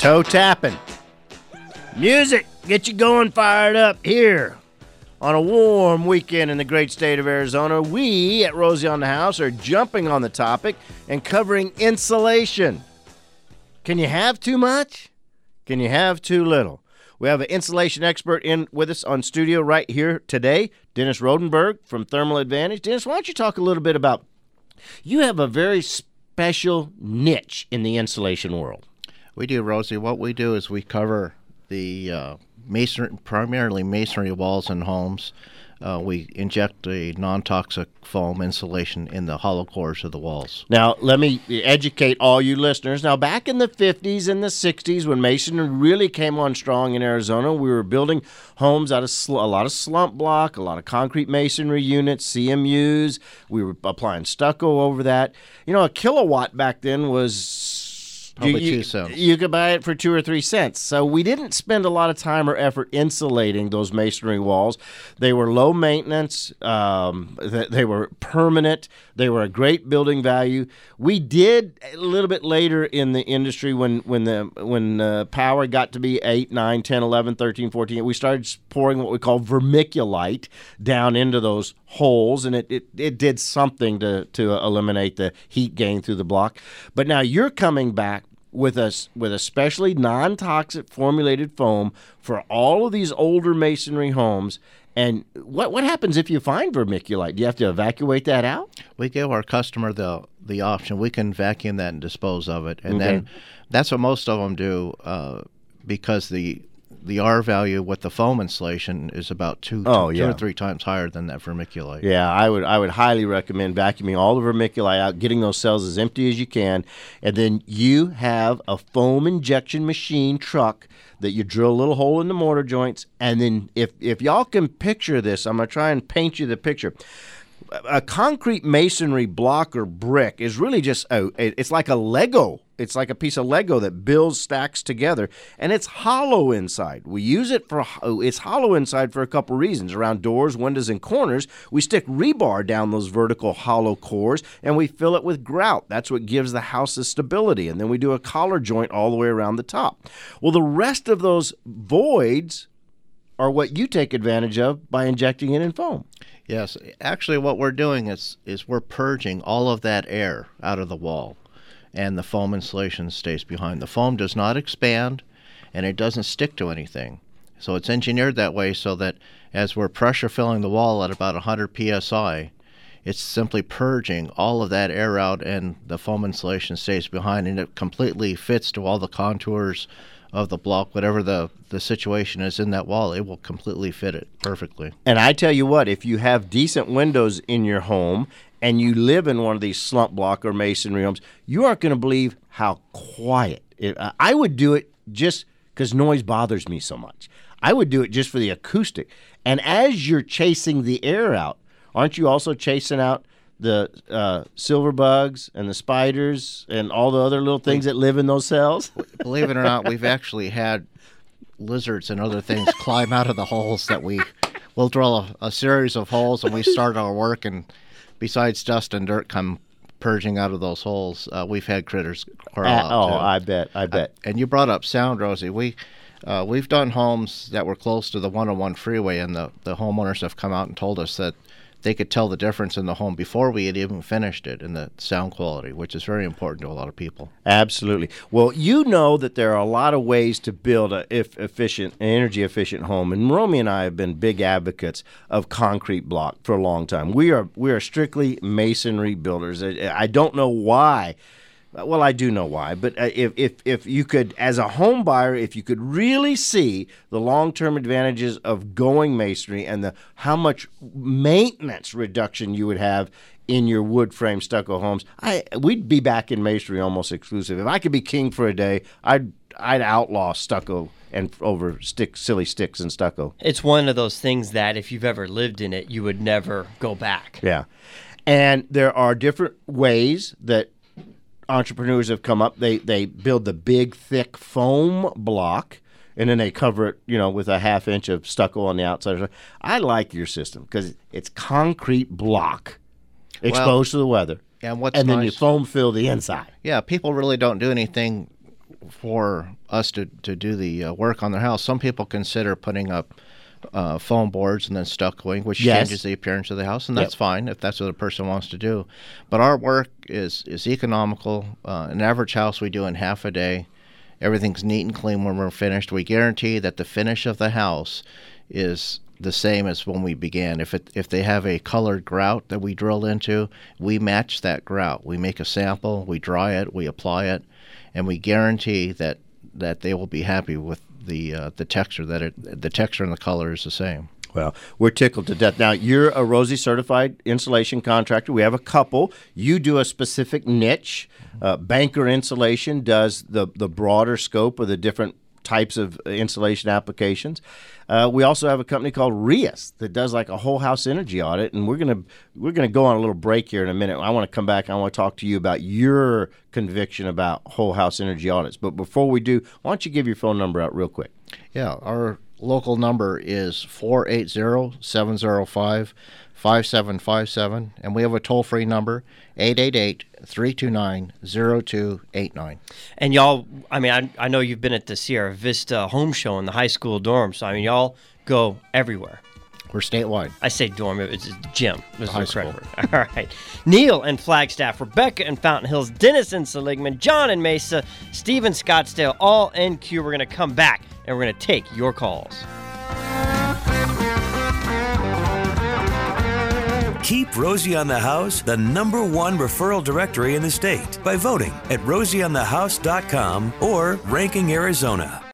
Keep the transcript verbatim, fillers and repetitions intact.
Toe tapping. Music, get you going fired up here. On a warm weekend in the great state of Arizona, we at Rosie on the House are jumping on the topic and covering insulation. Can you have too much? Can you have too little? We have an insulation expert in with us on studio right here today, Dennis Rodenberg from Thermal Advantage. Dennis, why don't you talk a little bit about, you have a very special niche in the insulation world. We do, Rosie. What we do is we cover the uh, masonry, primarily masonry walls in homes. Uh, we inject a non-toxic foam insulation in the hollow cores of the walls. Now, let me educate all you listeners. Now, back in the fifties and the sixties, when masonry really came on strong in Arizona, we were building homes out of sl- a lot of slump block, a lot of concrete masonry units, C M Us. We were applying stucco over that. You know, a kilowatt back then was... Probably you, two cents. You could buy it for two or three cents. So we didn't spend a lot of time or effort insulating those masonry walls. They were low maintenance. Um, they, they were permanent. They were a great building value. We did a little bit later in the industry when when the when uh, power got to be eight, nine, ten, eleven, thirteen, fourteen. We started pouring what we call vermiculite down into those holes, and it, it, it did something to, to eliminate the heat gain through the block. But now you're coming back with a, with a specially non-toxic formulated foam for all of these older masonry homes. And what what happens if you find vermiculite? Do you have to evacuate that out? We give our customer the the option. We can vacuum that and dispose of it. And Okay. then that's what most of them do uh, because the the R value with the foam insulation is about two, Oh, two, yeah. two or three times higher than that vermiculite. Yeah, I would I would highly recommend vacuuming all the vermiculite out, getting those cells as empty as you can, and then you have a foam injection machine truck that you drill a little hole in the mortar joints, and then if if y'all can picture this, I'm going to try and paint you the picture. A concrete masonry block or brick is really just a, it's like a Lego. It's like a piece of Lego that builds stacks together, and it's hollow inside. We use it for, it's hollow inside for a couple reasons. Around doors, windows, and corners, we stick rebar down those vertical hollow cores, and we fill it with grout. That's what gives the house the stability, and then we do a collar joint all the way around the top. Well, the rest of those voids are what you take advantage of by injecting it in foam. Yes, actually what we're doing is is we're purging all of that air out of the wall, and the foam insulation stays behind. The foam does not expand, and it doesn't stick to anything. So it's engineered that way so that as we're pressure filling the wall at about one hundred P S I, it's simply purging all of that air out, and the foam insulation stays behind, and it completely fits to all the contours of the block. Whatever the, the situation is in that wall, it will completely fit it perfectly. And I tell you what, if you have decent windows in your home and you live in one of these slump block or masonry homes, you aren't going to believe how quiet it, uh, I would do it just because noise bothers me so much. I would do it just for the acoustic. And as you're chasing the air out, aren't you also chasing out the uh, silver bugs and the spiders and all the other little things that live in those cells? Believe it or not, we've actually had lizards and other things climb out of the holes that we we'll drill a, a series of holes, and we start our work, and besides dust and dirt come purging out of those holes, uh, we've had critters crawl Uh, out oh, too. I bet, I bet. Uh, and you brought up sound, Rosie. We uh, we've done homes that were close to the one oh one freeway, and the the homeowners have come out and told us that they could tell the difference in the home before we had even finished it in the sound quality, which is very important to a lot of people. Absolutely. Well, you know that there are a lot of ways to build a if efficient, energy efficient home, and Romy and I have been big advocates of concrete block for a long time. We are we are strictly masonry builders. I, I don't know why. Well, I do know why, but uh, if, if if you could, as a home buyer, if you could really see the long-term advantages of going masonry and the how much maintenance reduction you would have in your wood frame stucco homes, I we'd be back in masonry almost exclusive. If I could be king for a day, I'd I'd outlaw stucco and over stick silly sticks and stucco. It's one of those things that if you've ever lived in it, you would never go back. Yeah, and there are different ways that entrepreneurs have come up. They they build the big thick foam block, and then they cover it, you know, with a half inch of stucco on the outside. I like your system because it's concrete block exposed Well, to the weather, and what's and then nice, you foam fill the inside. Yeah, people really don't do anything for us to, to do the uh, work on their house, some people consider putting up uh, foam boards and then stuccoing, which Yes. changes the appearance of the house, and Yep. that's fine if that's what a person wants to do. But our work is is economical. Uh, an average house we do in half a day. Everything's neat and clean when we're finished. We guarantee that the finish of the house is the same as when we began. If it if they have a colored grout that we drill into, we match that grout. We make a sample, we dry it, we apply it, and we guarantee that that they will be happy with the uh, the texture that it the texture and the color is the same. Well, we're tickled to death. Now, you're a Rosie certified installation contractor. We have a couple. You do a specific niche. Uh, Banker Insulation does the, the broader scope of the different types of insulation applications. Uh, we also have a company called Rias that does like a whole house energy audit, and we're gonna we're gonna go on a little break here in a minute. I want to come back. I want to talk to you about your conviction about whole house energy audits. But before we do, why don't you give your phone number out real quick? Yeah, our local number is four eight zero, seven zero five, five seven five seven, and we have a toll-free number, eight eight eight, three two nine, zero two eight nine. And y'all, I mean, I, I know you've been at the Sierra Vista home show in the high school dorm, so I mean, y'all go everywhere. We're statewide. I say dorm, it's a gym. This High is correct school. word. All right. Neil in Flagstaff, Rebecca in Fountain Hills, Dennis in Seligman, John in Mesa, Steve in Scottsdale, all in queue. We're going to come back and we're going to take your calls. Keep Rosie on the House the number one referral directory in the state by voting at rosie on the house dot com or Ranking Arizona.